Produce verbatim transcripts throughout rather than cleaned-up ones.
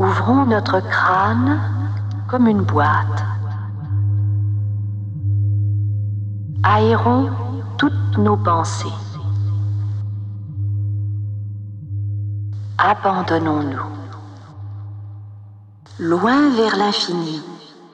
Ouvrons notre crâne comme une boîte. Aérons toutes nos pensées. Abandonnons-nous. Loin vers l'infini.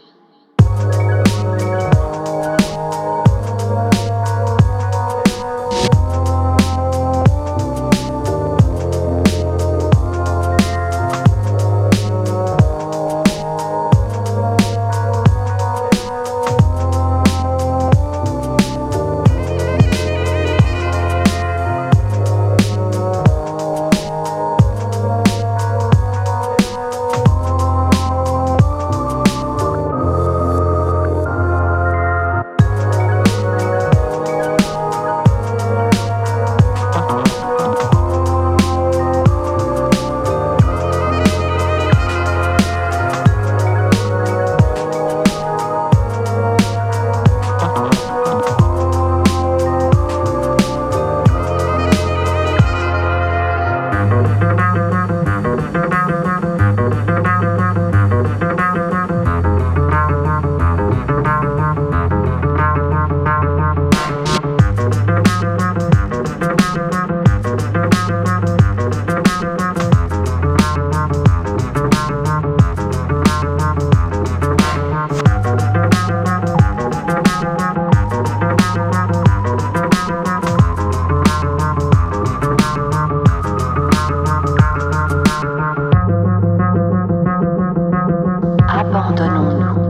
Abandonnons-nous.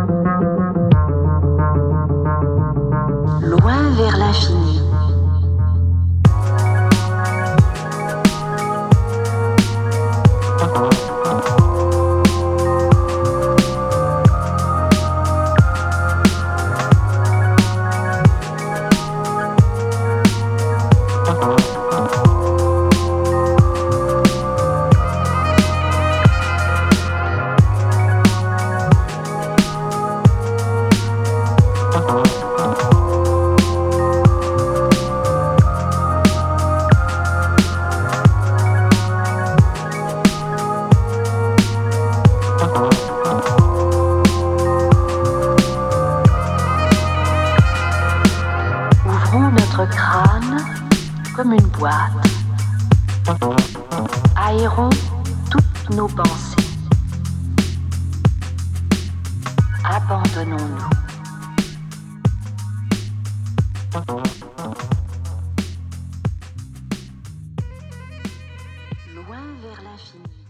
Loin vers l'infini. Ouvrons notre crâne comme une boîte. Aérons toutes nos pensées. Abandonnons-nous. Loin vers l'infini.